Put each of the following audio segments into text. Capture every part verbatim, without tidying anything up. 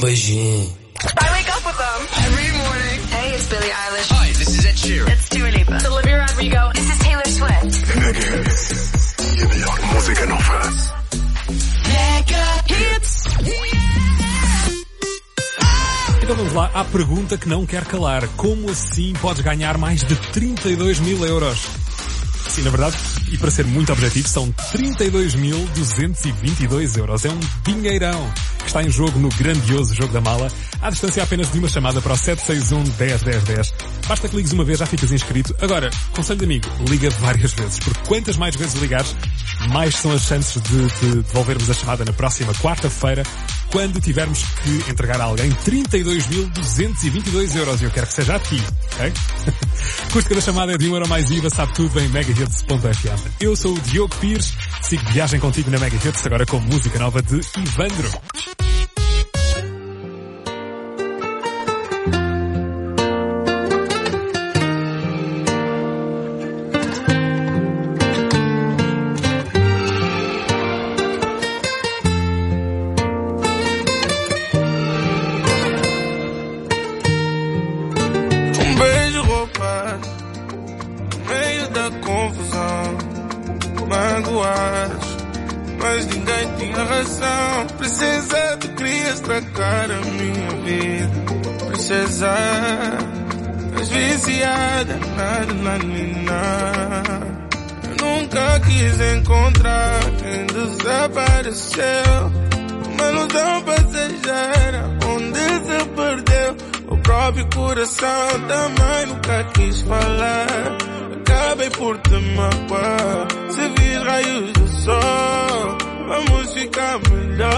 beijinho. I wake up with them every morning. Hey, it's Billie Eilish. Hi, this is Ed Sheeran. It's Dua Lipa. It's Olivia Rodrigo. This is Taylor Swift. Mega Hits. E a melhor música nova. Mega Hits. Então vamos lá à pergunta que não quer calar. Como assim podes ganhar mais de trinta e dois mil euros? Sim, na verdade, e para ser muito objetivo, são trinta e dois mil duzentos e vinte e dois euros. É um dinheirão que está em jogo no grandioso Jogo da Mala, à distância apenas de uma chamada para o sete seis um, dez, dez, dez. Basta que ligues uma vez, já ficas inscrito. Agora, conselho de amigo, liga várias vezes, porque quantas mais vezes ligares, mais são as chances de, de devolvermos a chamada na próxima quarta-feira, quando tivermos que entregar a alguém trinta e dois mil duzentos e vinte e dois euros. E eu quero que seja a ti, ok? Custo cada chamada é de um euro mais I V A, sabe tudo em mega hits ponto f m. Eu sou o Diogo Pires, sigo viagem contigo na Mega Hits, agora com música nova de Ivandro. Mas ninguém tinha razão. Princesa, tu querias estragar a minha vida. Princesa, és viciada na adrenalina. Eu nunca quis encontrar quem desapareceu. Uma ilusão passageira onde se perdeu. O próprio coração também nunca quis falar. Acabei por te magoar. Se vir raios do sol, vamos ficar melhor.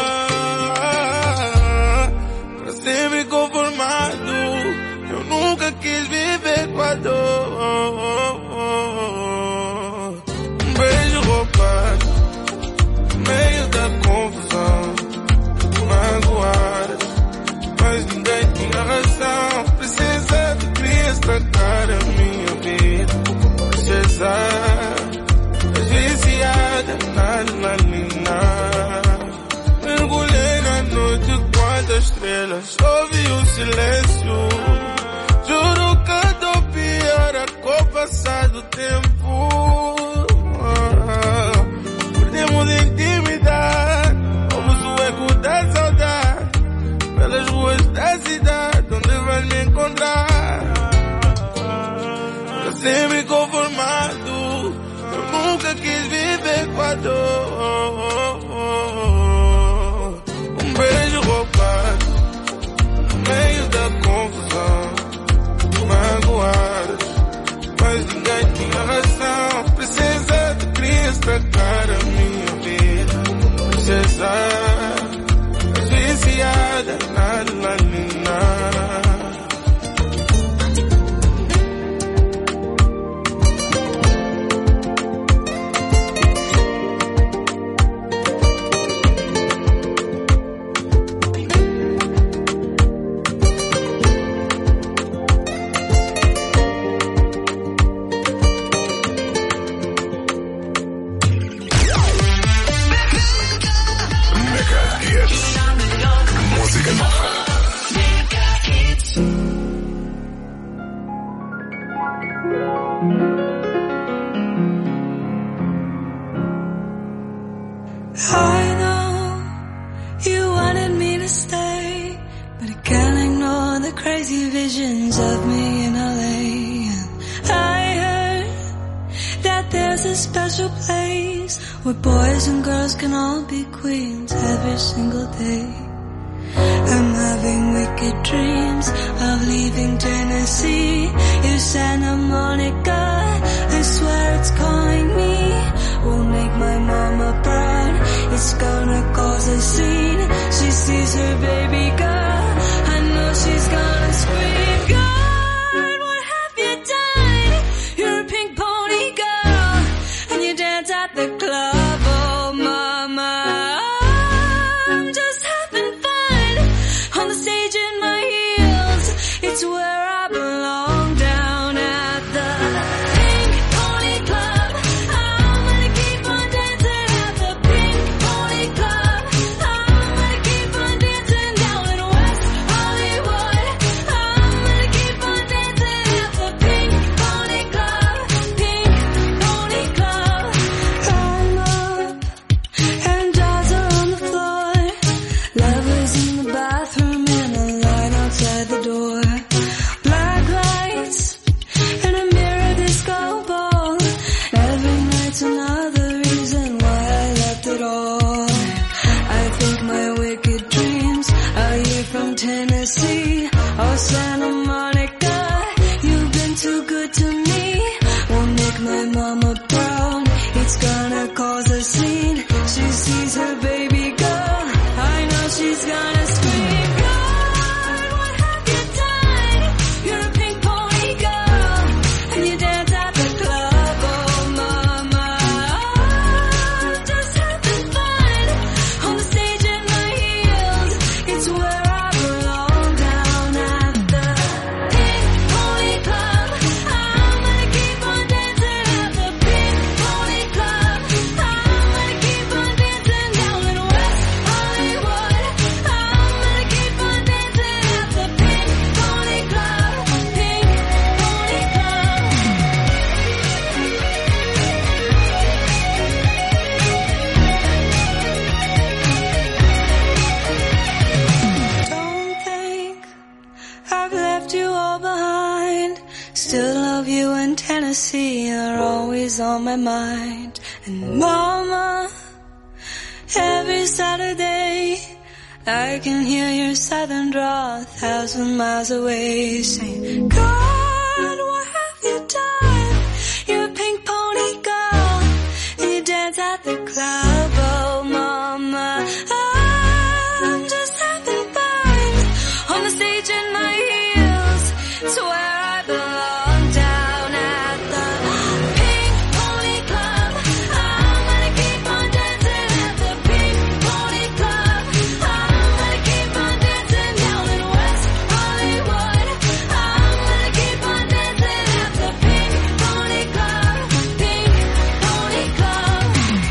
Para sempre conformado, eu nunca quis viver com a dor. Um beijo roubado, no meio da confusão. Magoadas, mas ninguém tinha razão. Princesa, tu querias estragar a minha vida. Princesa, és viciada na adrenalina. Mergulhei na noite, quantas estrelas, ouvi o silêncio. Juro que estou pior a com o passar do tempo. Perdemos a intimidade, ouvimos o eco da saudade. Pelas ruas da cidade, onde vais me encontrar? Para sempre conformado, eu nunca quis viver com a dor. Um beijo roubado, no meio da confusão. Magoadas, mas ninguém tinha razão. Princesa, tu querias estragar a minha vida. Princesa, és viciada na adrenalina. Música nova. I know you wanted me to stay, but I can't ignore the crazy visions of me in L A. I heard that there's a special place where boys and girls can all be queens every single day. I'm having wicked dreams of leaving Tennessee. You Santa Monica, I swear it's calling me. Will make my mama proud. It's gonna cause a scene. She sees her baby girl, I know she's gonna scream. God, what have you done? You're a pink pony girl, and you dance at the club. Oh mama, I'm just having fun on the stage in my heels. It's where I belong, down at the Pink Pony Club. I'm gonna keep on dancing at the Pink Pony Club. I'm gonna keep on dancing down at on my mind. And mama, every Saturday I can hear your southern drawl a thousand miles away, saying, God, what have you done? You're a pink pony girl, and you dance at the club. Oh mama, I'm just having fun on the stage in my heels. It's where I belong, down at the Pink Pony Club. I'm gonna keep on dancing at the Pink Pony Club. I'm gonna keep on dancing down in West Hollywood. I'm gonna keep on dancing at the Pink Pony Club. Pink Pony Club.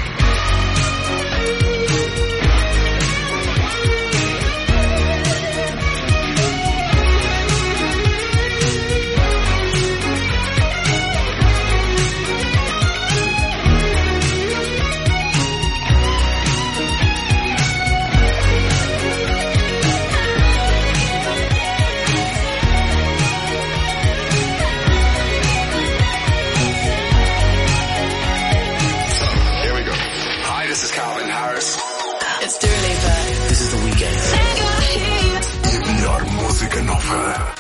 Here we go. Hi, this is Calvin Harris. It's Dua Lipa. This is The Weeknd. E a melhor música nova.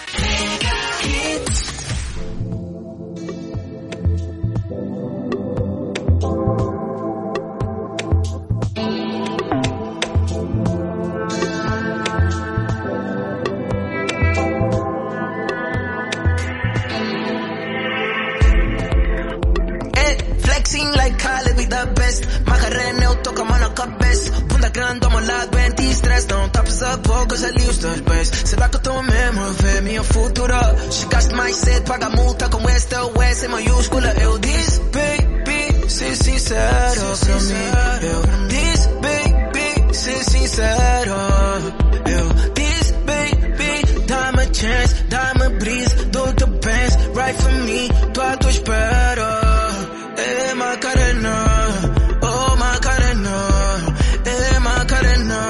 Eh, flexing like Khaled, we the best. Macarena, eu tô com a mão na cabeça. Bunda grande, ao meu lado, anti-stress. Não tapas a boca, já li os teus pés. Será que eu tô mesmo a ver minha futura? Chegaste mais cedo, paga a multa com este ou S em maiúscula. Eu disse, baby, ser sincero pra mim. Eu disse, baby, ser sincero. Eu disse, baby, dá-me a chance, dá-me a brisa, dou-te bens, right for me, tô à tua espera. Eh, Macarena, oh Macarena, eh Macarena,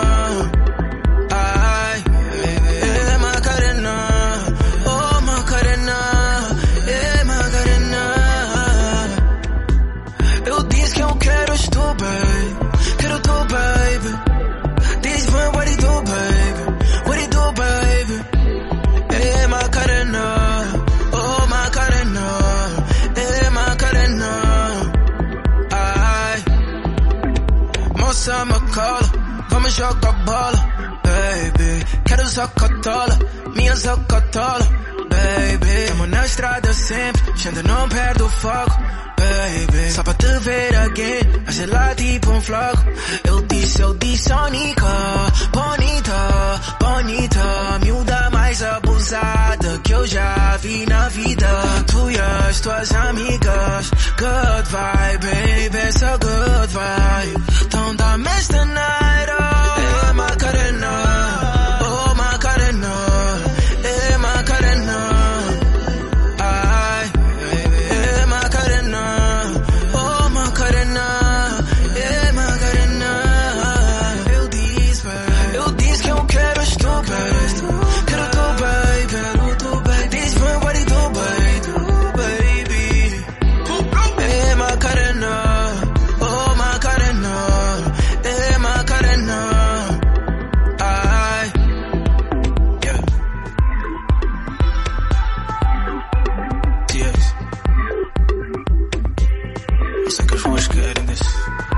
ai, eh Macarena, oh Macarena, eh Macarena. Eu disse que eu quero tu, baby, quero tu, baby. Diz-me what he do, baby, what he do, baby. Eh Macarena, oh Macarena, eh Macarena. Ai, moça me cola, vamos jogar bola, baby. Quero zacotola, minha zacotola, baby. Tamo na estrada sempre, gente não perde o foco, baby. Só pra te ver again, a gelar tipo um floco. Eu disse, eu disse, Sonica, bonita, bonita. Miúda mais abusada que eu já vi na vida. Tu e as tuas amigas, good vibe, baby, so good vibe. Então dá-me esta night, oh, eh, Macarena, oh, Macarena, eh, Macarena. Ai, eh, Macarena, oh, Macarena, eh, Macarena. Eu disse, baby, eu disse que eu quero tu, baby. Quero tu, baby, quero tu, baby. Diz-me what he do, baby, baby. Eh, Macarena, oh, Macarena, eh, Macarena. Ai, yeah. Yes. Eu sei que as ruas querem disso.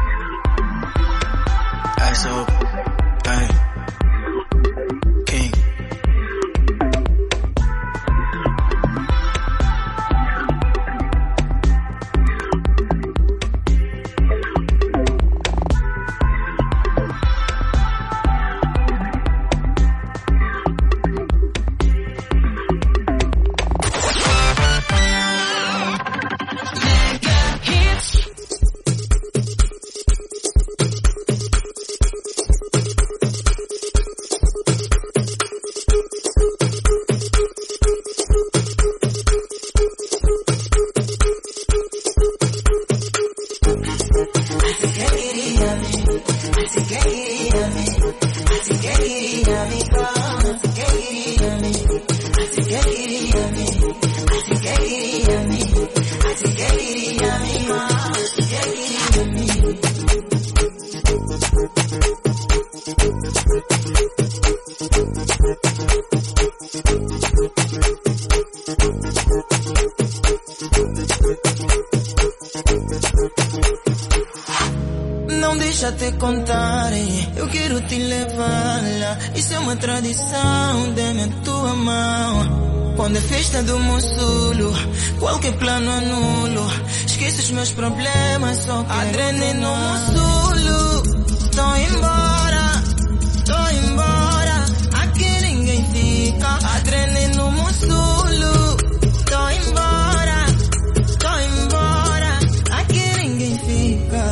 Eyes open, hey. King. contar. Eu quero te levar lá. Isso é uma tradição, dê-me a tua mão. Quando é festa do Mussulo, qualquer plano anulo. Esqueço os meus problemas, só quero adrenalina no Mussulo. Tô embora, tô embora. Aqui ninguém fica. Adrenalina no Mussulo. Tô embora, tô embora. Aqui ninguém fica.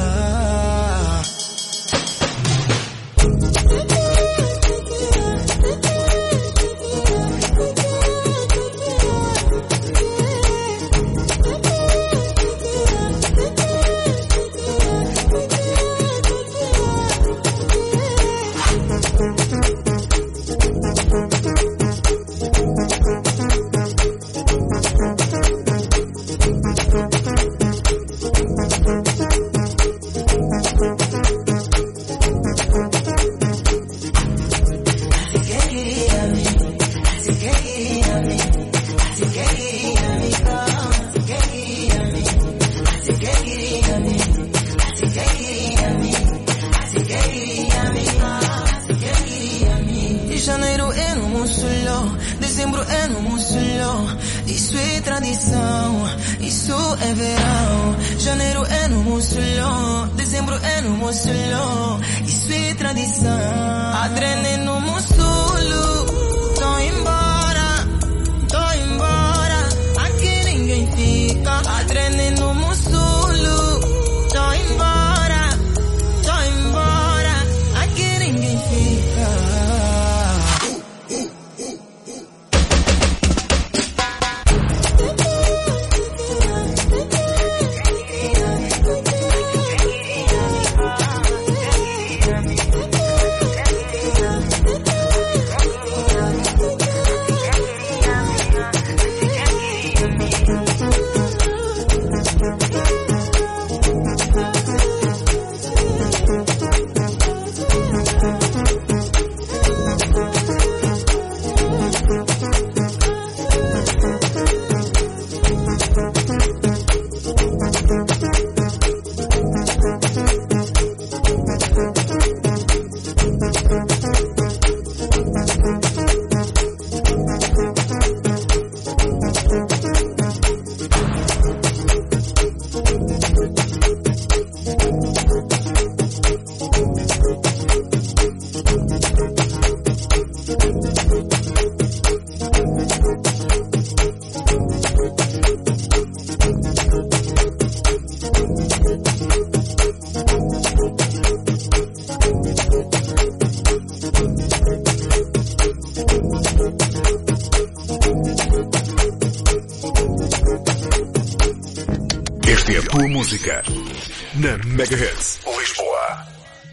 Música na Megahits Lisboa.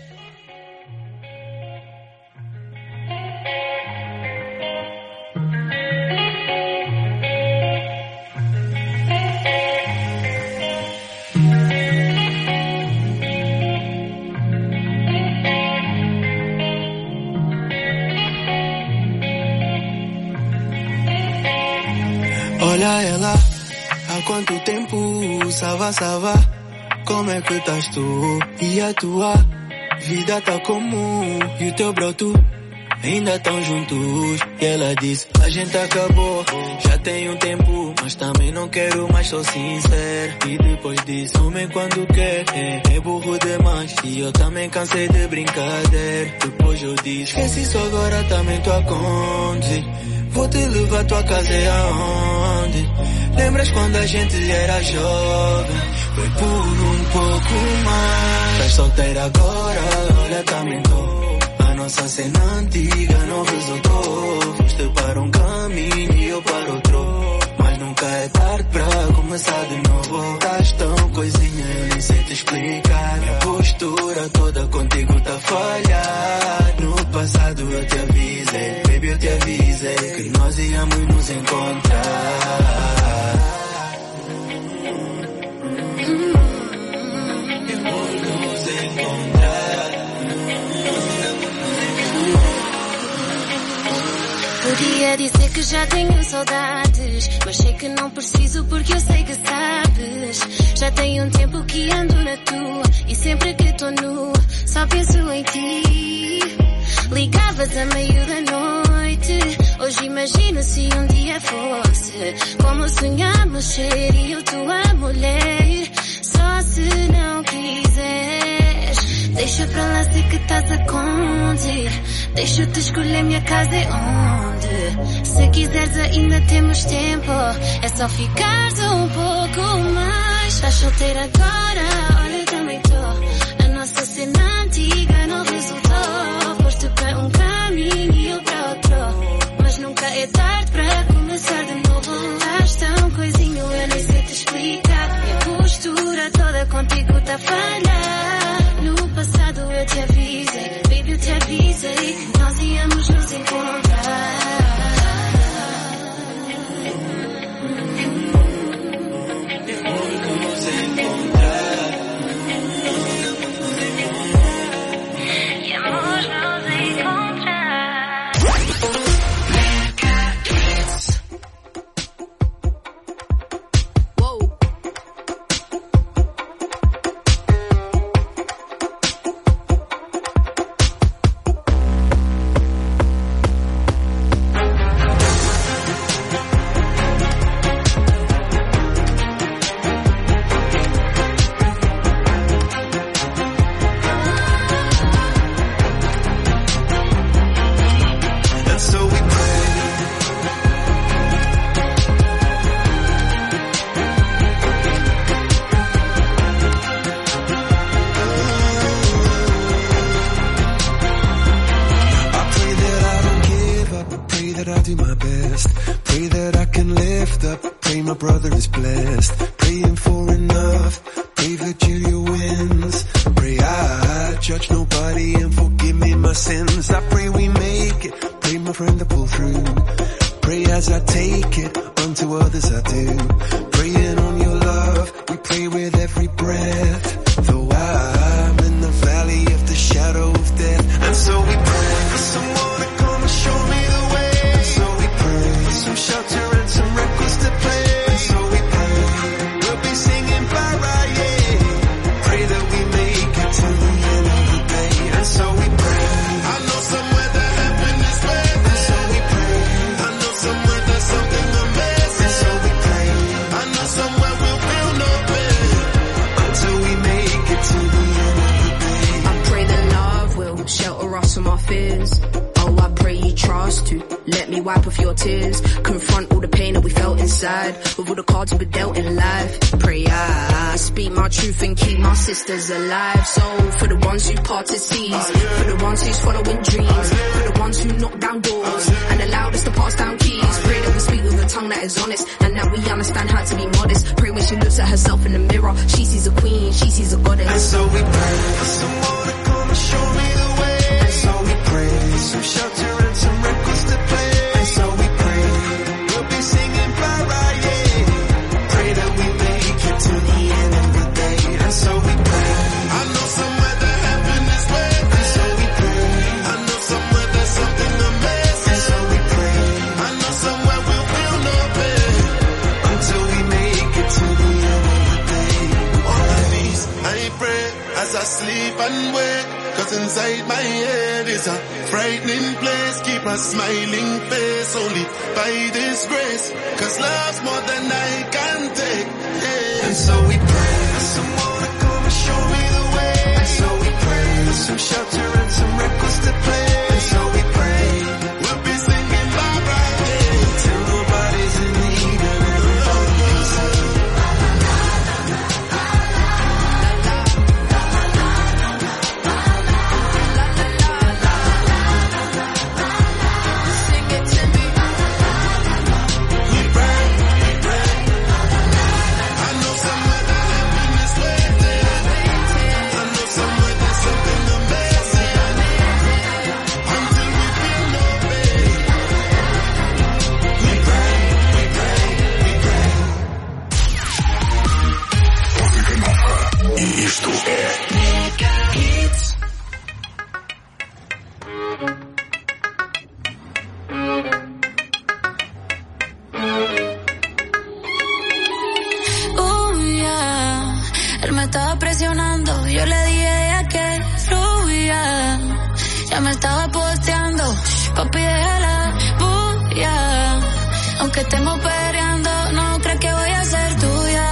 Olha ela, há quanto tempo, Sava, Sava, como é que estás tu? E a tua vida tá comum, e o teu broto ainda tão juntos. E ela disse, a gente acabou, já tem um tempo, mas também não quero mais, sou sincero. E depois disse, homem quando quer, é, é burro demais, e eu também cansei de brincadeira. Depois eu disse, esquece isso agora, também tô a conduzir, vou te levar, tua casa é aonde? Lembras quando a gente era jovem? Foi por um pouco mais. Estás solteira agora, olha também tô. A nossa cena antiga não resultou. Foste para um caminho e eu para outro, mas nunca é tarde para começar de novo. Estás tão coisinha, eu nem sei te explicar. Minha postura toda contigo tá a falhar. No passado eu te avisei, baby, eu te avisei que nós íamos nos encontrar. Podia dizer que já tenho saudades, sabes, mas sei que não preciso porque eu sei que sabes. Já tem um tempo que ando na tua e sempre que tô nu só penso em ti. Ligavas a meio da noite, hoje imagino se um dia fosse como sonhamos ser eu tua mulher. Só se não quiseres, deixa pra lá, sei que estás a conter. Deixa-te escolher, minha casa é onde. Se quiseres ainda temos tempo, é só ficares um pouco mais. Estás solteira agora, olha também tô. A nossa cena antiga não resultou. Foste para um caminho e eu para outro, mas nunca é tarde para começar de novo. Estás tão coisinho, eu nem sei te explicar. Minha postura toda contigo tá a falhar. No passado eu te avisei, baby, eu te avisei que nós íamos nos encontrar. Alive, so for the ones who parted seas, for the ones who's following dreams, for the ones who knock down doors and allowed us to pass down keys. Pray that we speak with a tongue that is honest and that we understand how to be modest. Pray when she looks at herself in the mirror, she sees a queen, she sees a goddess. And so we pray for someone to come and show me the way. And so we pray for some shelter and some records to play. And so we pray we'll be singing para, yeah. Pray that we make it to the end of the day. And so we pray. I know somewhere that happiness waits. And so we pray. I know somewhere there's something amazing. And so we pray. I know somewhere we'll feel no pain until we make it to the end of the day. On my knees, I pray as I sleep and wake. Cause inside my head is a frightening place. Keep a smiling face only by this grace. Cause love's more than I can take. Yeah. And so we pray for someone to come and show me the way. And so we pray for some shelter and some records to play. And so we pray we'll be singing bye bye, yeah. Till nobody's in need and everybody can sing. We pray, we pray. I know somewhere that ya me estaba posteando. Papi, deja la bulla. Aunque estemos peleando, no crees que voy a ser tuya.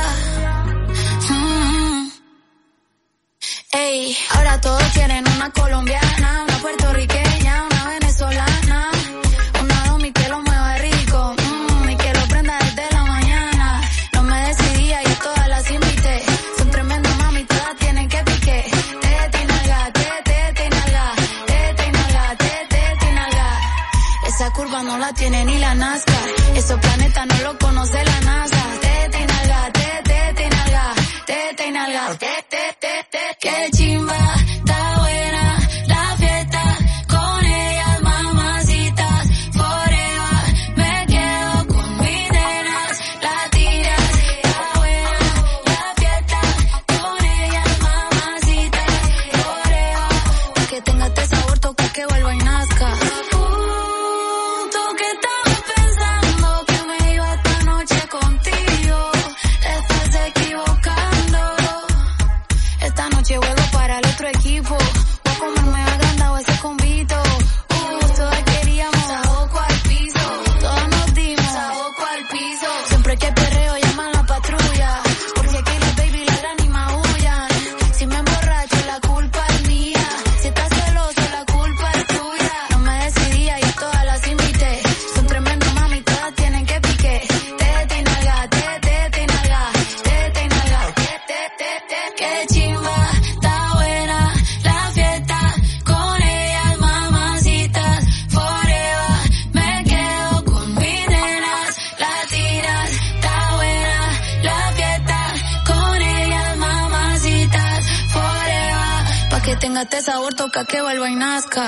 Mm. Ey, ahora todos quieren una colombiana, una puertorriqueña, una venezolana, una domi que lo mueve rico, mm, y que lo prenda desde la mañana. No me decidía y a todas las invité. Son tremendas mami, todas tienen que pique. Tete y nalga, tete, tete y nalga, tete y nalga, tete, tete y nalga. Esa curva no la tiene ni la Nazca. Esos planetas no lo conoce la NASA. Tete y nalga, tete, tete y nalga, tete y nalga, tete, tete. Qué chimba, está buena la fiesta. Con ellas, mamacitas, forever. Me quedo con mis nenas, latinas. Está buena la fiesta. Con ellas, mamacitas, forever. Pa' que tenga este sabor, toca que vuelva y nazca. Equipo, voy a comerme agrandado ese convito. Uh, todas queríamos saoco al piso, todas nos dimos saoco al piso. Siempre que perreo llaman la patrulla, porque aquí las baby las lágrimas huyan. Si me emborracho la culpa es mía, si estás celoso la culpa es tuya. No me decidía y a todas las invité. Son tremendas mami, todas tienen que pique. Tete y nalga, tete, tete y nalga, tete y nalga, tete, tete. Qué chimba. Que tenga este sabor, toca que vuelva y nazca.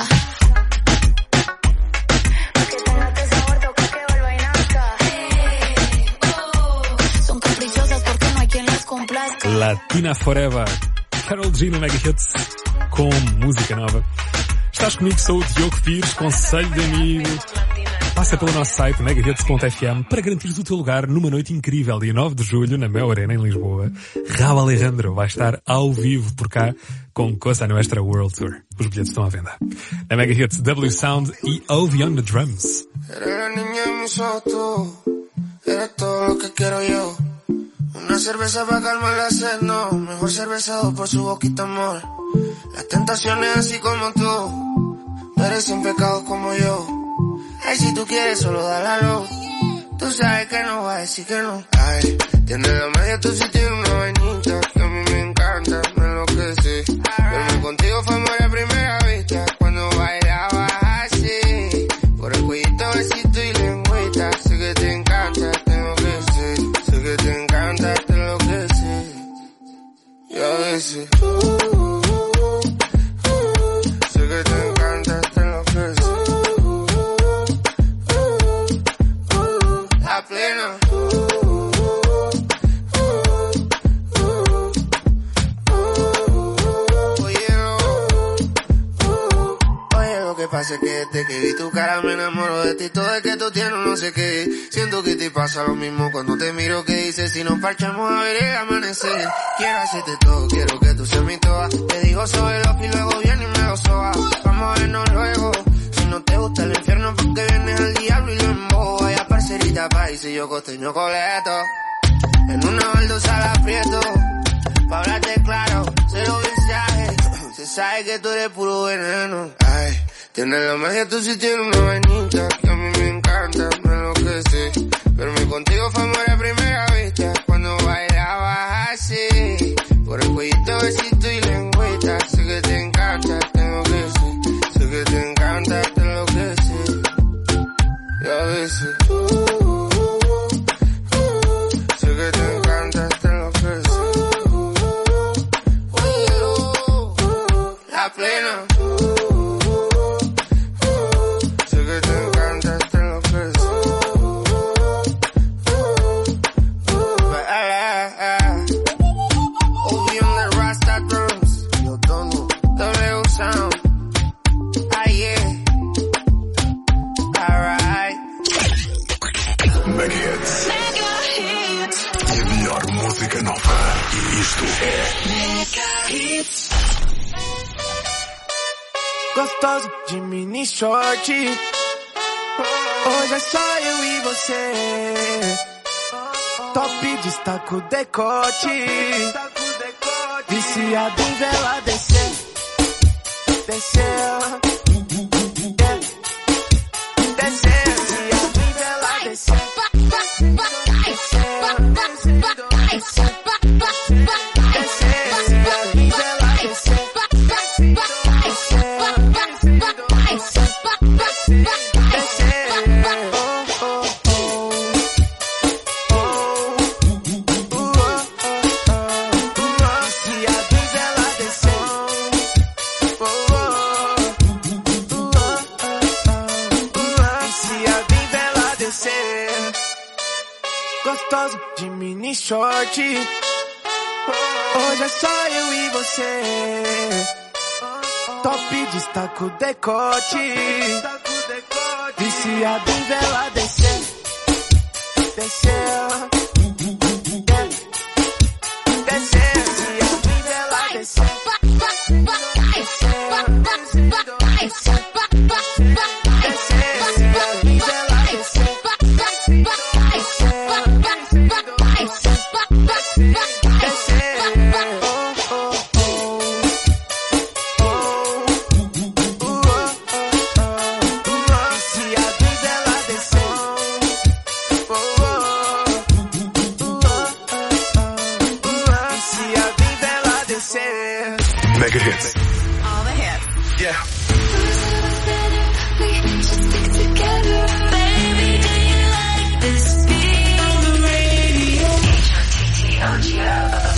Que tenga este sabor, toca que vuelva y nazca. Oh, son caprichosas porque no hay quien las complazca. Latina Forever, Karol G no Mega Hits, com música nova. Estás comigo, sou o Diogo Pires, conselho de amigo. Passa pelo nosso site mega hits ponto f m para garantires o teu lugar numa noite incrível, dia nove de julho, na Mel Arena, em Lisboa. Rauw Alejandro vai estar ao vivo por cá com Cosa Nuestra World Tour. Os bilhetes estão à venda. Na Mega Hits, W Sound e Ovi on the drums. Eres la niña en mis ojos, tú. Eres todo lo que quiero yo. Una cerveza para calmar la sed, no. Mejor cervezado por su boquita, amor. Las tentaciones así como tú. Merecen pecados como yo. Ay, si tú quieres, solo dale a luz. Tú sabes que no va a decir que no. Ay, tienes la media, tú sí tienes una vainita que a mí me encanta, me enloquece. Verme contigo fue amor a primera vista, cuando bailabas así. Por el cuellito, besito y lengüita. Sé que te encanta, tengo que ser. Sé que te encanta, te enloquece. Y a veces, uh, uh, uh, uh, sé que te encanta, te enloquece. Plena. Uh, uh, uh, uh, uh, oye, uh, uh, oye, lo que pasa es que desde que vi tu cara me enamoro de ti. Todo es que tú tienes no sé qué. Siento que te pasa lo mismo cuando te miro. Que dices si nos parchamos a ver el amanecer. Quiero hacerte todo, quiero que tú seas mi toa. Te digo sobre los y luego viene y me lo soba. Vamos a vernos luego. Si no te gusta el infierno porque vienes al diablo y lo emboba. Parcerita país y yo costeño coleto. En una baldosa la aprieto. Pa' hablarte claro, cero mensaje. Se sabe que tú eres puro veneno. Ay, tienes la magia, tú sí tienes una vainita que a mí me encanta, me enloquece. Verme contigo fue amor a primera vista, cuando bailabas así. Por el cuellito, besito y lengüita. Sé que te encanta, tengo que ser. Sé que te encanta, te enloquece. Y a veces plena. Sé que te encanta, te enloquece. Obi on the Rasta drums. Yo tono, W Sound. Ah yeah. Alright. Mega Hits. E a melhor música nova. E isto é Mega Hits. Gostoso de mini short. Hoje é só eu e você. Top destaca o decote. Viciado em vela descer. Descer. Descer. Viciado em vela descer. Gostoso de mini short. Hoje é só eu e você. Top destaca o decote. Viciado em vela descer. Descer. Descer. Viciado em vela descer. Mega hits. All the hits. Yeah. We just stick together, baby. Do you like this beat on the radio? H O T T O G O.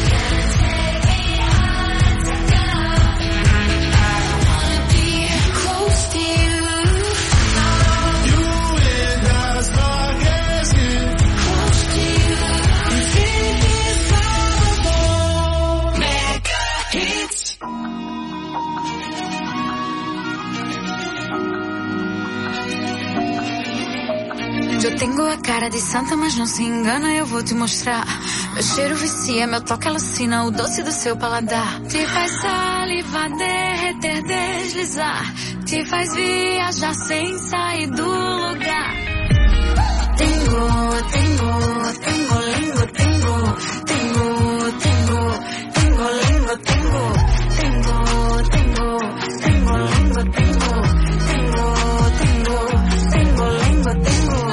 Eu tenho a cara de santa, mas não se engana, eu vou te mostrar. Meu cheiro vicia, meu toque alucina, o doce do seu paladar. Te faz salivar, derreter, deslizar. Te faz viajar sem sair do lugar. Tengo, tengo, tengo, lingo, tengo. Tengo, tengo, tengo, lingo, tengo. Tengo, tengo, tengo, lingo, tengo. Tengo, tengo, tengo, lingo, tengo.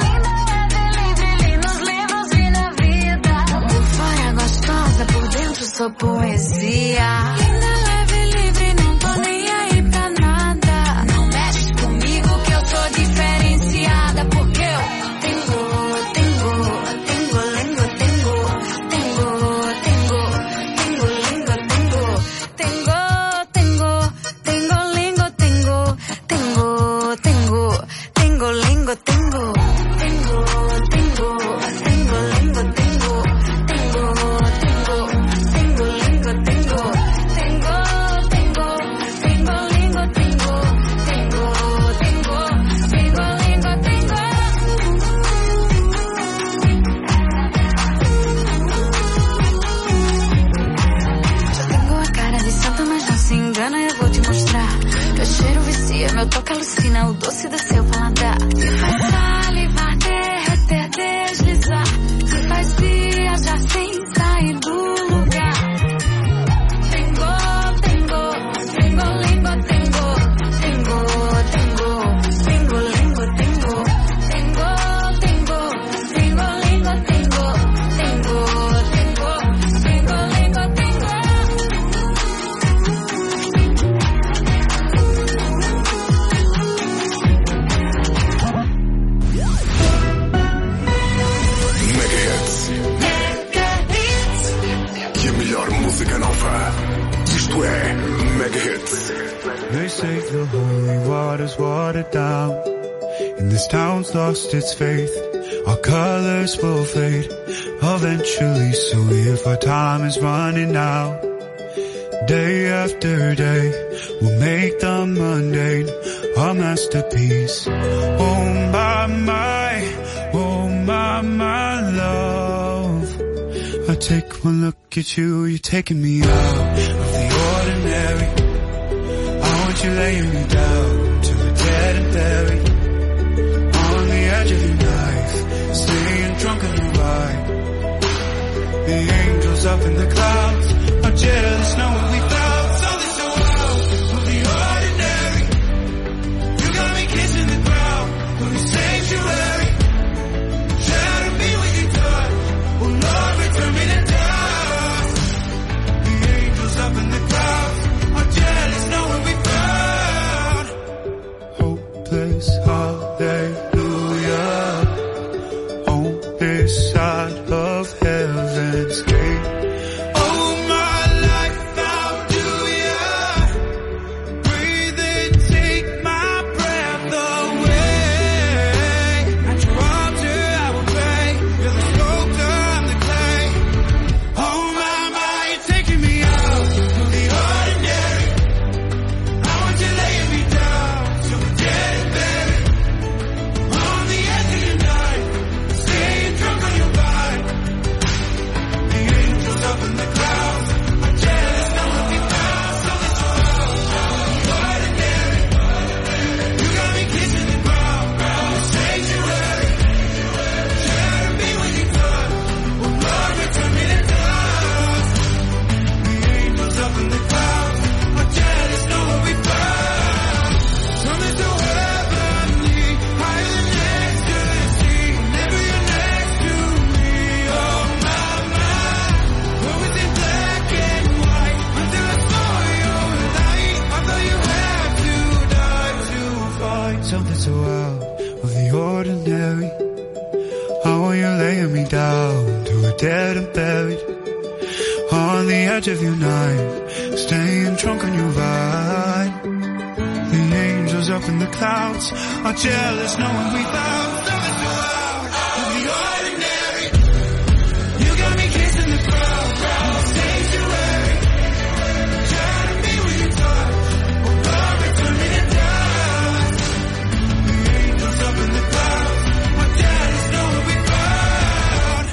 Por dentro sou poesia. Linda, leve, livre, não tô nem aí pra nada. Não mexe comigo que eu sou diferenciada. Porque eu tenho, tenho, tenho, lingo, tenho. Tenho, tenho, tenho, lingo, tenho. Tenho, tenho, tenho, lingo, tenho. Tenho, tenho, tenho, lingo, tenho. Tenho, tenho, tenho, lingo, tenho. Eu vou te mostrar. Meu cheiro vicia, meu toque alucina, o doce do seu paladar. Te faz salivar, derreter, deslizar. Te faz viajar sem sair do lugar. Tengo, tengo, tengo, lingo, tengo. Tengo, tengo, tengo, lingo, tengo. Tengo, tengo, tengo, lingo, tengo. Tengo, tengo, tengo, lingo, tengo. Música nova. Isto é Mega Hits. They say the holy water's watered down, and this town's lost its faith. Our colors will fade eventually, so if our time is running out, day after day, we'll make the mundane our masterpiece. Oh my, my, oh my, my love. I take one look at you, you're taking me out of the ordinary. I want you laying me down to the dead and buried. On the edge of your knife, staying drunk on your ride. The angels up in the clouds are jealous knowing we found something so wild of the ordinary. You got me kissing the ground from the sanctuary. Shadow me with your touch, oh Lord, return me to dust. The angels up in the clouds are jealous knowing we found hopeless hallelujah on this side of heaven's gate. Oh, my life found you, yeah. Breathe and take my breath away. At your altar I will pray. You're the sculptor, I'm the clay. Oh, my, my, you're taking me out of the ordinary. I want you laying me down so we're dead and buried. On the edge of your night, staying drunk on your vine. The angels up in the clouds are jealous knowing we found something so wild, ordinary. You got me kissing the ground from the sanctuary. Shadow me with your touch, oh Lord, return me to dust. The angels up in the clouds are jealous knowing we found something so heavenly, higher than ecstasy. Never you're next to me, oh my, my. What was in black and white until I saw your light? I thought you had to die to find something so out of the ordinary. I want you laying me down to a dead and buried. On the edge of your knife, staying drunk on your vine. The angels up in the clouds are jealous knowing we found something so out of the ordinary. You got me kissing the ground from the sanctuary. Shadow me with your touch, oh Lord, return me to dust. The angels up in the clouds are jealous knowing we found.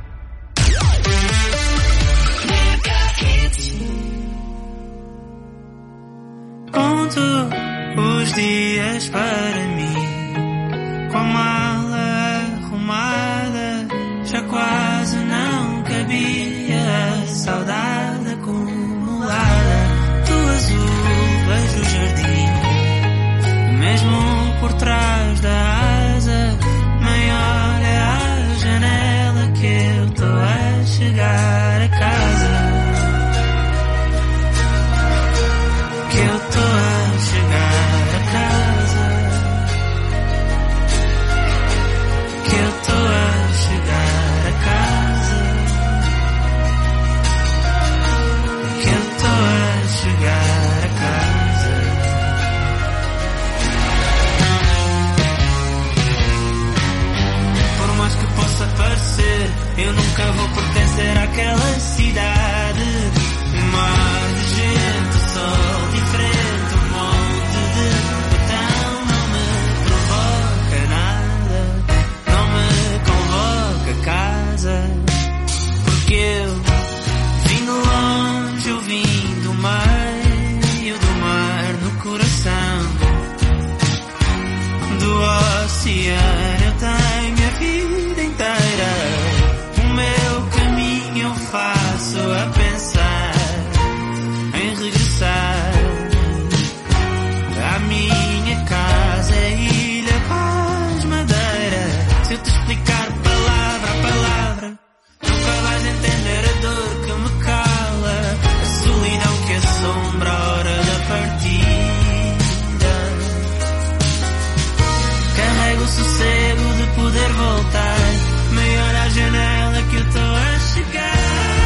Conto os dias para mim, com a mala arrumada, já quase não cabia a saudade acumulada. Do azul vejo o jardim, mesmo por trás da asa, maior é a janela que eu tô a chegar a casa. Que eu tô a chegar a casa. Que eu tô a chegar a casa. Que eu tô a chegar a casa. Por mais que possa parecer, eu nunca vou pertencer àquela cidade. Um mar de gente, sol diferente, um monte de botão. Não me provoca nada, não me convoca a casa. Porque eu vim de longe, eu vim do meio do mar no coração do oceano. Eu tenho a vida inteira, o meu caminho eu faço a pensar em regressar à minha casa, Ilha Paz Madeira. Se eu te explicar palavra a palavra, nunca vais entender a dor que me cala, a solidão que assombra a hora da partida. Carrego o sossego de poder voltar, meio olha à janela que eu tô a chegar.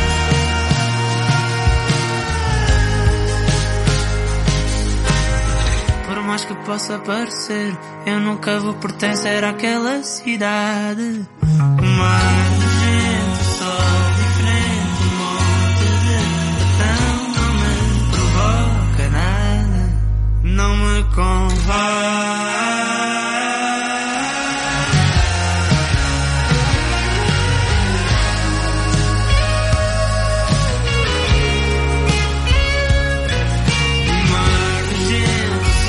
Por mais que possa parecer, eu nunca vou pertencer àquela cidade. Um mar de gente, sol diferente, um monte de botão. Não me provoca nada, não me convoca. Um mar de gente,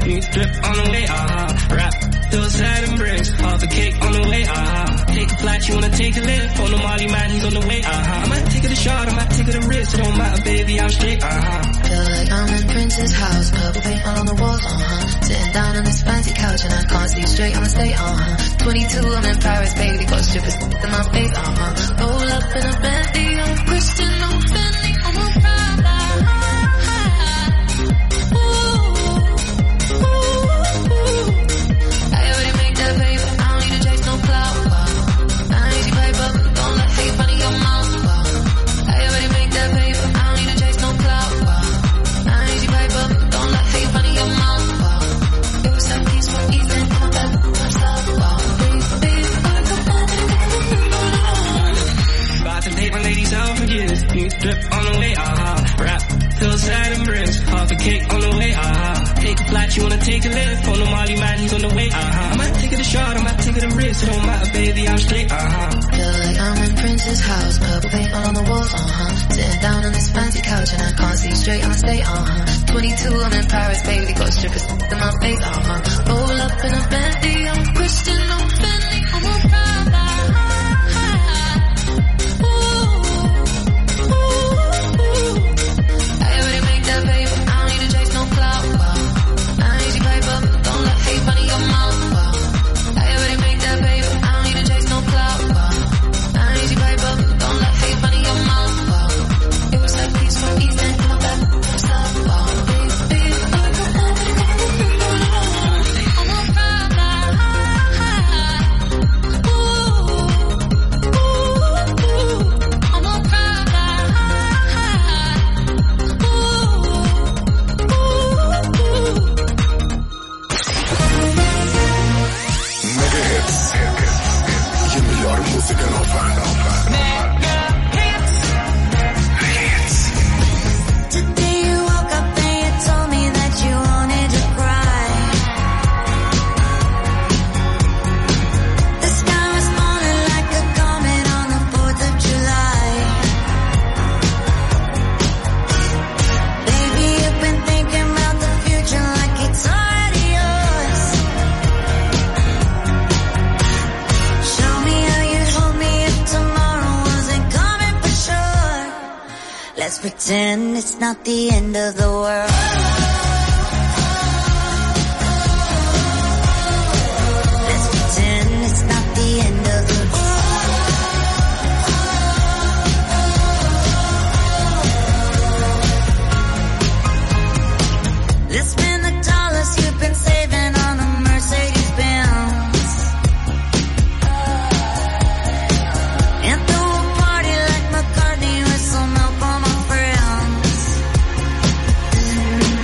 new drip on the way, uh-huh. Rap, those sad and bricks, half a cake on the way, uh-huh. Take a flight, you wanna take a lift, on the Molly man, he's on the way, uh-huh. I might take it a shot, I might take it a risk, it don't matter, baby, I'm straight, uh-huh. Feel like I'm in Prince's house, purple paint all on the walls, uh-huh. Sitting down on this fancy couch and I can't see straight, I'ma stay, uh-huh. twenty-two, I'm in Paris, baby, got strippers in my face, uh-huh. Roll up in a Bentley, I'm Christian, I'm Bentley, I'm a Prada. New drip on the way, uh-huh. Rap, feel sad and bricks, half a cake on the way, uh-huh. Take a flight, you wanna take a lift, on the Molly man, he's on the way, uh-huh. I might take it a shot, I might take it a risk, it don't matter, baby, I'm straight, uh-huh. Feel like I'm in Prince's house, purple paint all on the walls, uh-huh. Sitting down on this fancy couch and I can't see straight, I'ma stay, uh-huh. twenty-two, I'm in Paris, baby, got strippers in my face, uh-huh. Roll up in a Bentley, I'm Christian, I'm Bentley, I'm a Prada. Pretend it's not the end of the world. Let's pretend it's not the end of the world. Let's spend the dollars you've been saving on a Mercedes Benz and throw a party like McCartney with some help on my friends.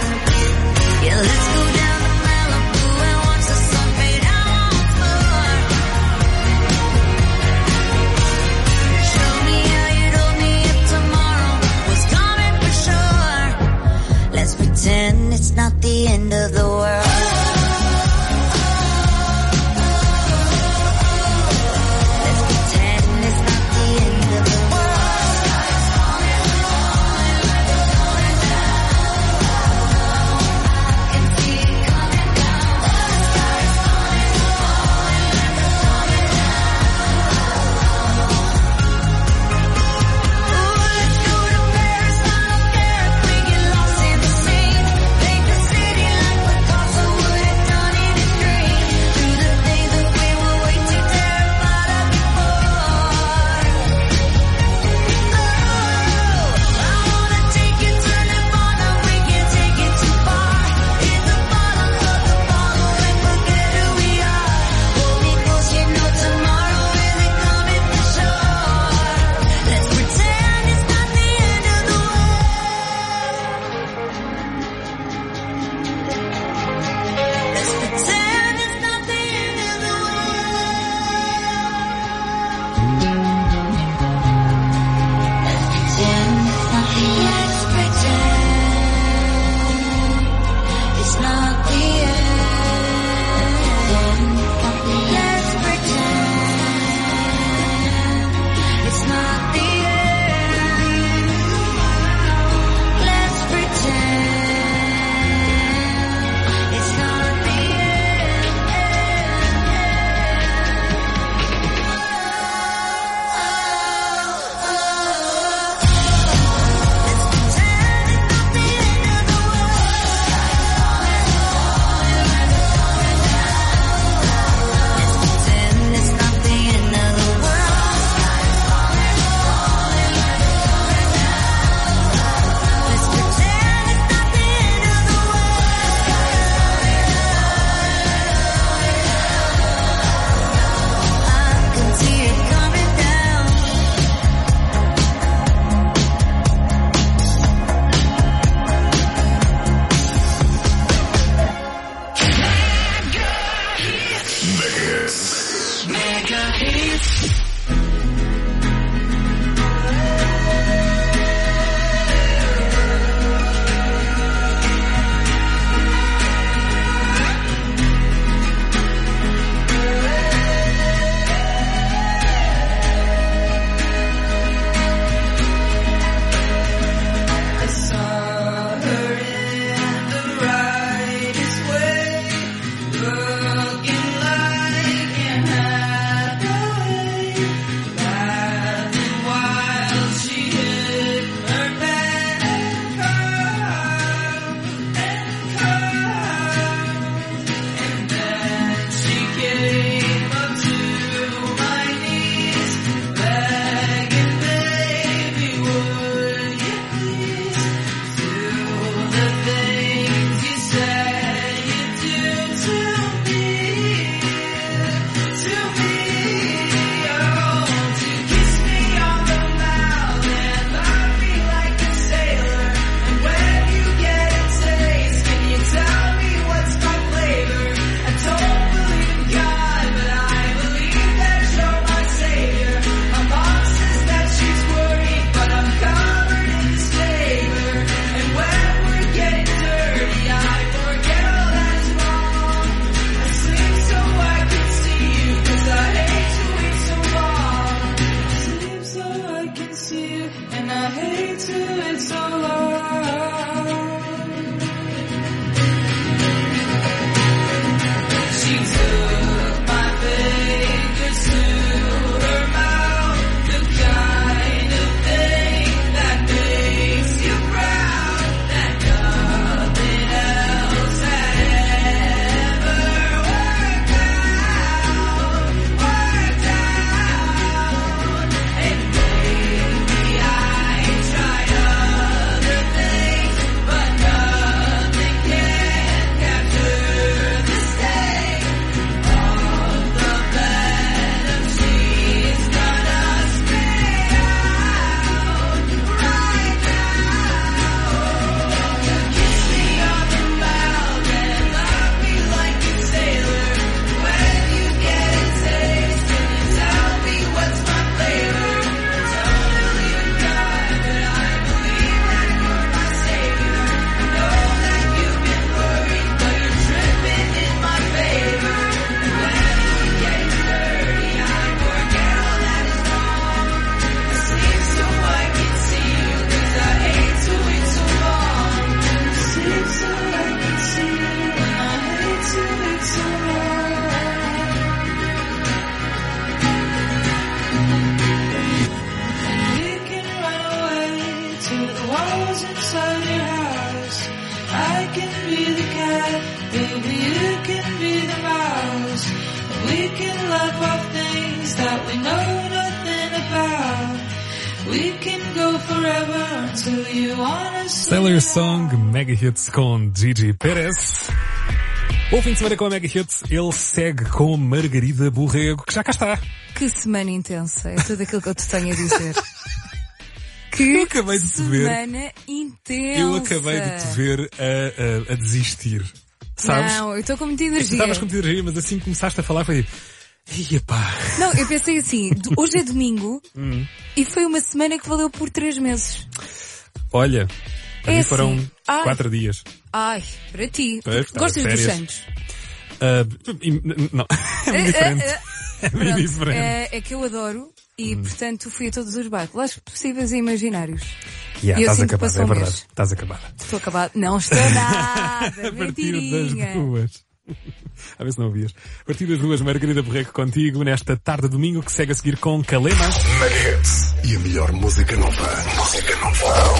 forever till you wanna see. Sailor Song, Mega Hits com Gigi Pérez. Bom fim de semana com a Mega Hits. Ele segue com Margarida Borrego, que já cá está. Que semana intensa. É tudo aquilo que eu te tenho a dizer. Que eu acabei de te ver. semana intensa. Eu acabei de te ver a, a, a desistir. Sabes? Não, eu estou com muita energia. Estavas com muita energia, mas assim que começaste a falar foi... Ia pá. Não, eu pensei assim, hoje é domingo hum. e foi uma semana que valeu por três meses. Olha, para é mim assim. foram Ai. quatro dias. Ai, para ti. Pois, Gostas dos Santos? Uh, não, é muito diferente. É meio Pronto, diferente. É, é que eu adoro e, hum. portanto, fui a todos os bairros, lá possíveis e imaginários. Yeah, e eu estás sinto que acabada, passou é um verdade. mês. Estás acabada. Estou acabada. Não estou nada. A partir Mentirinha. das duas. A ver se não ouvias. A partir das duas, Margarida Borrego contigo nesta tarde de domingo que segue a seguir com Calema. Mega Hits e a melhor música nova. Música nova.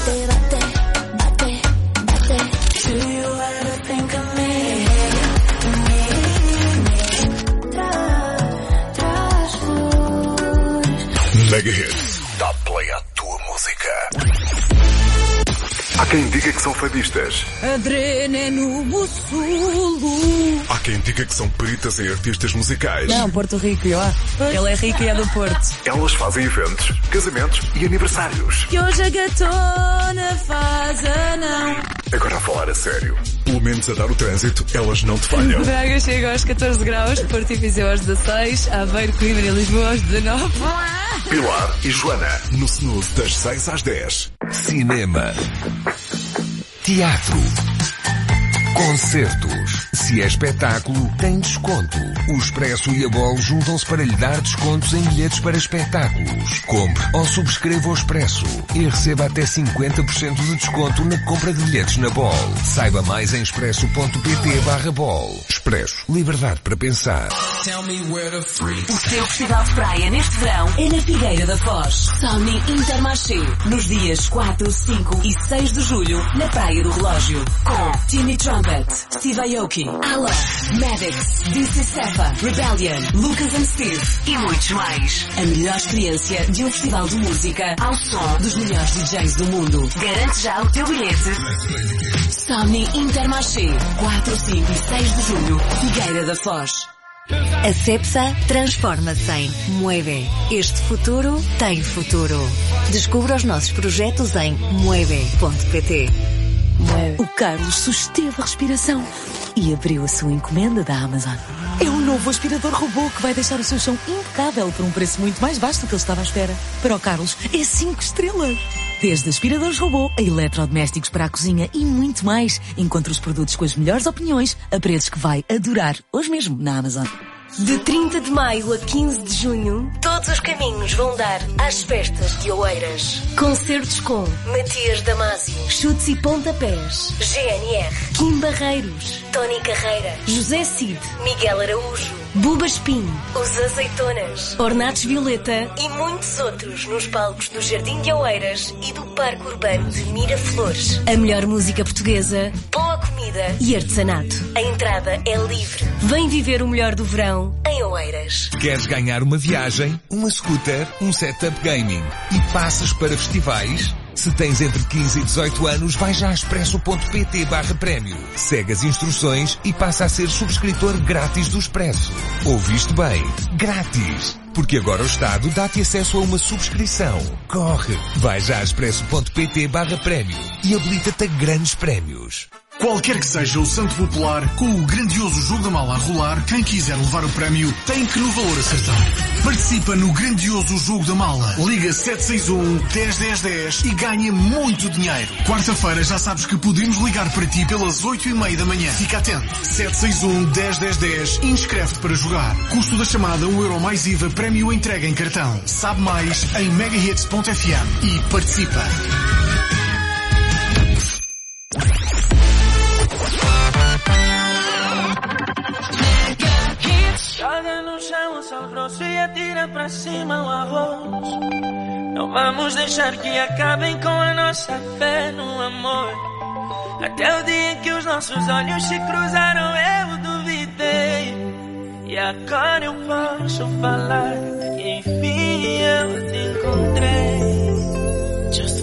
Mega Hits. Dá play à tua música. Há quem diga que são fadistas. Adrena é no Mussulo. Há quem diga que são peritas em artistas musicais. Não, Porto Rico, eu lá. Ele é rico e é do Porto. Elas fazem eventos, casamentos e aniversários. Que hoje a gatona faz anão. Agora a falar a sério. Pelo menos a dar o trânsito, elas não te falham. Braga chega aos catorze graus, Porto e Viseu aos dezasseis, Aveiro, Coimbra e Lisboa aos dezanove. Pilar e Joana, no snooze das seis às dez. Cinema. Teatro. Concertos. Se é espetáculo, tem desconto. O Expresso e a Bol juntam-se para lhe dar descontos em bilhetes para espetáculos. Compre ou subscreva o Expresso e receba até cinquenta por cento de desconto na compra de bilhetes na Bol. Saiba mais em expresso.pt barra Bol. Expresso. Liberdade para pensar. O seu festival de praia neste verão é na Figueira da Foz. Somni Intermarché. Nos dias quatro, cinco e seis de julho, na Praia do Relógio. Com Timmy Trumpet, Steve Aoki, Alok, Maddox, D C Sefa, Rebellion, Lucas and Steve e muitos mais. A melhor experiência de um festival de música ao som dos melhores D Js do mundo. Garante já o teu bilhete. Somni Intermarché, quatro, cinco e seis de julho, Figueira da Foz. A Cepsa transforma-se em Mueve. Este futuro tem futuro. Descubra os nossos projetos em mueve ponto pt. O Carlos susteve a respiração e abriu a sua encomenda da Amazon. É um novo aspirador robô que vai deixar o seu chão impecável por um preço muito mais baixo do que ele estava à espera. Para o Carlos, é cinco estrelas. Desde aspiradores robô a eletrodomésticos para a cozinha e muito mais. Encontre os produtos com as melhores opiniões a preços que vai adorar hoje mesmo na Amazon. De trinta de maio a quinze de junho, todos os caminhos vão dar às festas de Oeiras. Concertos com Matias Damasio, Chutes e Pontapés, G N R, Kim Barreiros, Tony Carreira, José Cid, Miguel Araújo, Buba Espinho, Os Azeitonas, Ornatos Violeta e muitos outros nos palcos do Jardim de Oeiras e do Parque Urbano de Miraflores. A melhor música portuguesa, boa comida e artesanato. A entrada é livre. Vem viver o melhor do verão em Oeiras. Queres ganhar uma viagem, uma scooter, um setup gaming e passas para festivais? Se tens entre quinze e dezoito anos, vai já a expresso.pt barra prémio. Segue as instruções e passa a ser subscritor grátis do Expresso. Ouviste bem? Grátis! Porque agora o Estado dá-te acesso a uma subscrição. Corre! Vai já a expresso.pt barra prémio e habilita-te a grandes prémios. Qualquer que seja o santo popular, com o grandioso jogo da mala a rolar, quem quiser levar o prémio tem que no valor acertar. Participa no grandioso jogo da mala. Liga sete seis um, dez, dez, dez e ganha muito dinheiro. Quarta-feira já sabes que podemos ligar para ti pelas oito e meia da manhã. Fica atento. sete seis um, dez, dez, dez e inscreve-te para jogar. Custo da chamada um euro mais I V A, prémio entrega em cartão. Sabe mais em megahits ponto f m e participa. Joga no chão o sal grosso e atira pra cima o arroz. Não vamos deixar que acabem com a nossa fé no amor. Até o dia em que os nossos olhos se cruzaram eu duvidei. E agora eu posso falar que enfim eu te encontrei. Just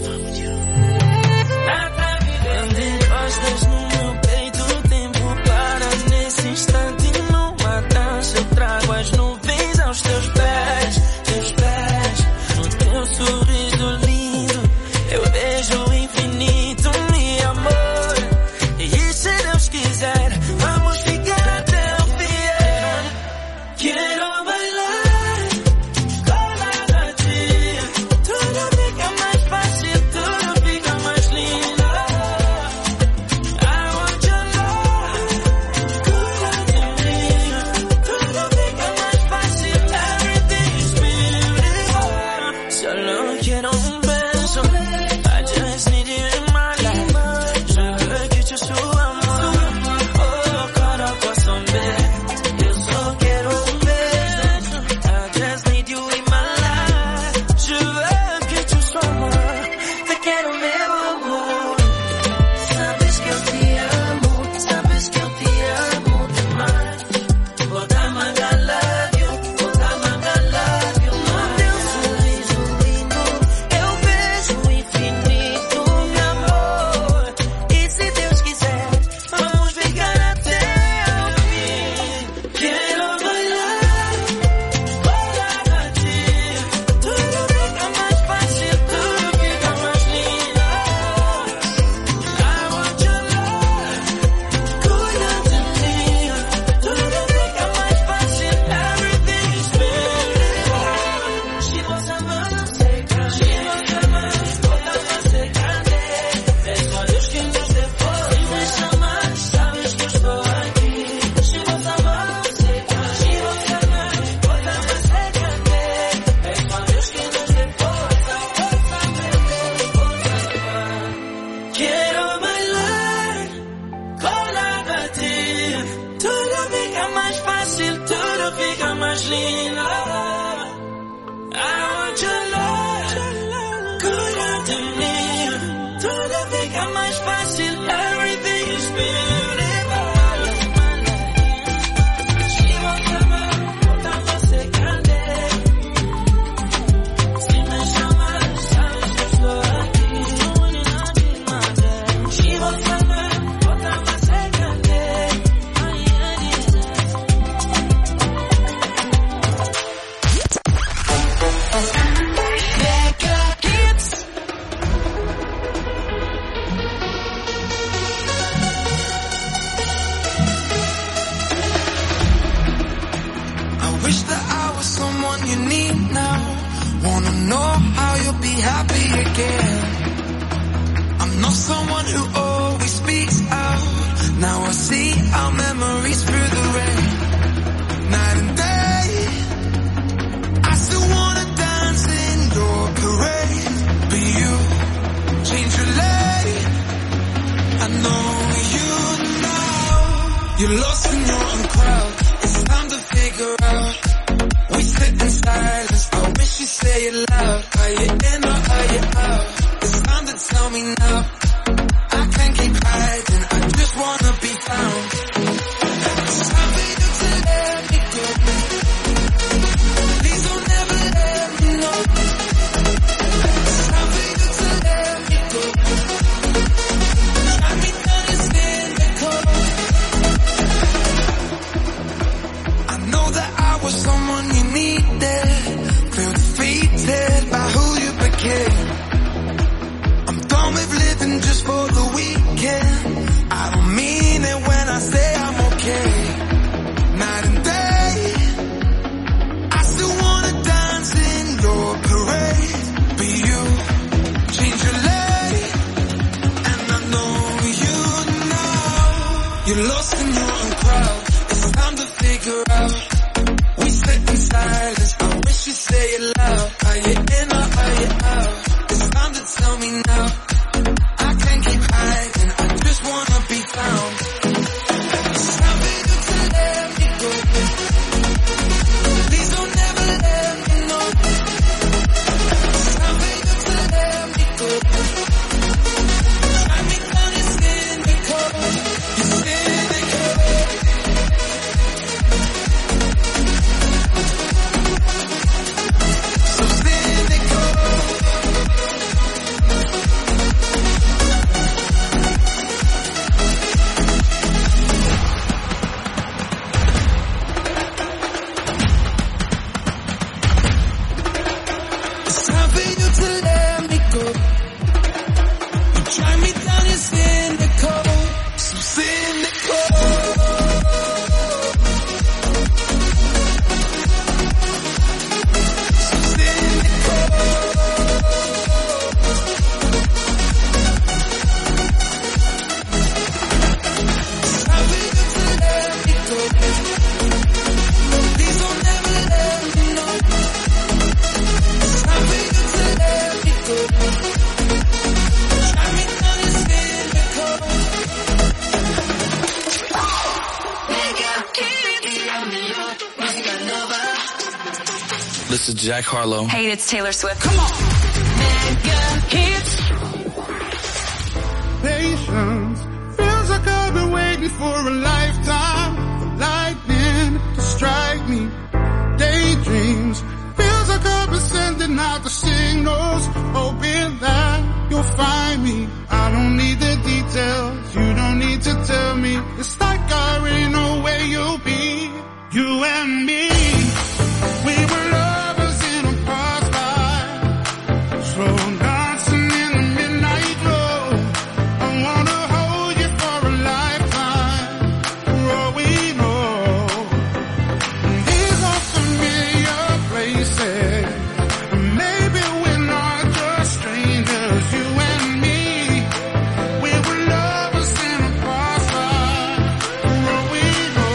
know how you'll be happy again. I'm not someone who always speaks out. Now I see our memories through the rain. Night and day, I still wanna dance in your parade. But you change your lane. I know you now. You're lost in your own crowd. It's time to figure out. We sit in silence. I wish you'd say it loud. Are you in or are you out? It's time to tell me now. I can't keep hiding. I just wanna be found. It's time for you to let me go. Please don't ever let me know. It's time for you to let me go. Try me down and stand the cold. I know that I was someone you needed. Feel defeated by who you became. I'm done with living just for the weekend. I don't mean it when I say I'm okay. Night and day, I still wanna dance in your parade. But you change your lane, and I know you now. You're lost in your own crowd. It's time to figure out. We sit in silence. I wish you'd say it loud. Are you in or are you out? It's time to tell me now. I can't keep hiding. I just wanna be found. It's time for you to let me go. Please don't ever let me know. It's time for you to let me go. Try me down, you're cynical. You're cynical. So cynical. It's time for you to let me go. You try me down, you're cynical. So cynical. So cynical. It's time for you to let me go. Please don't ever let me know. It's time for you to let me go. Try me down, you're cynical. This is Jack Harlow. Hey, it's Taylor Swift. Come on. Mega hits. Patience feels like I've been waiting for a lifetime. Lightning to strike me. Daydreams feels like I've been sending out the signals, hoping that you'll find me. I don't need the details, you don't need to tell me. It's like I already know where you'll be. You and me, we were lovers in a past life, slow dancing in the midnight glow. I wanna hold you for a lifetime, for all we know. These are familiar places, and maybe we're not just strangers. You and me, we were lovers in a past life, for all we know.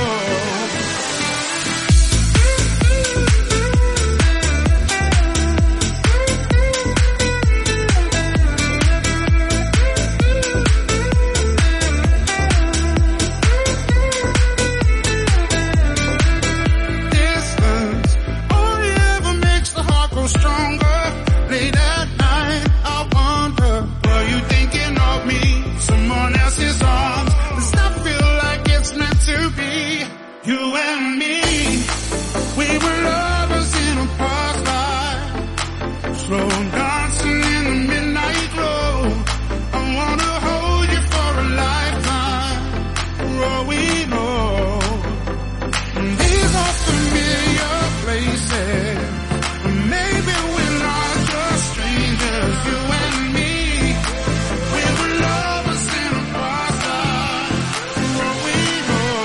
Distance only ever makes the heart grow stronger. Late at night, I wonder, were you thinking of me? Someone else's arms. Does that feel like it's meant to be? You and me, we were lovers in a past life, slow dancing in the midnight glow. I wanna hold you for a lifetime, for all we know. These are familiar places, maybe we're not just strangers. You and me, we were lovers in a past life, for all we know.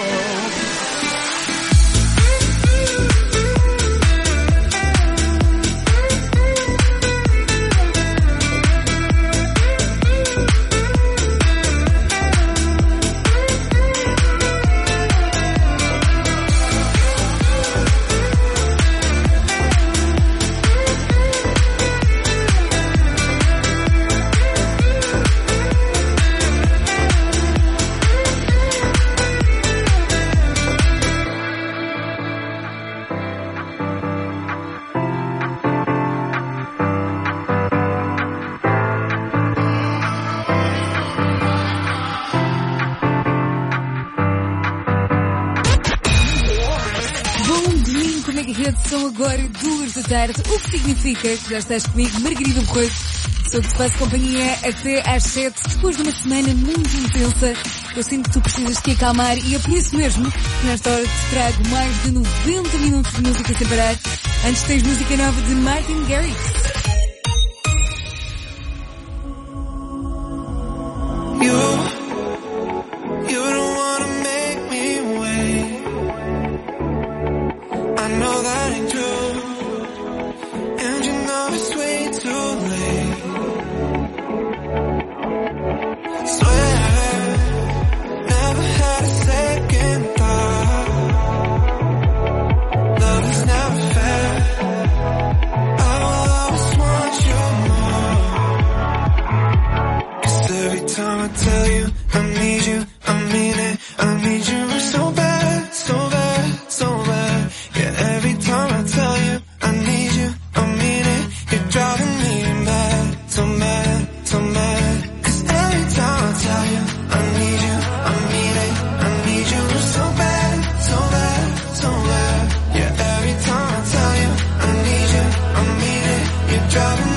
São agora duas da tarde, o que significa que já estás comigo, Margarida Borroio. Sou que te faço companhia até às sete, depois de uma semana muito intensa. Eu sinto que tu precisas te acalmar e é por isso mesmo que nesta hora te trago mais de noventa minutos de música sem parar. Antes tens música nova de Martin Garrix. You You don't wanna make me wait. I know that ain't true, and you know it's way too late. Swear, never had a second thought. Love is never fair. I will always want you more. 'Cause every time I tell you I need you, I mean it, I need you so bad, so bad, so bad. Yeah, every time I tell you I need you, I mean it, you're driving me mad, so mad, so mad. 'Cause every time I tell you I need you, I mean it, I need you so bad, so bad, so bad. Yeah, every time I tell you I need you, I mean it, you're driving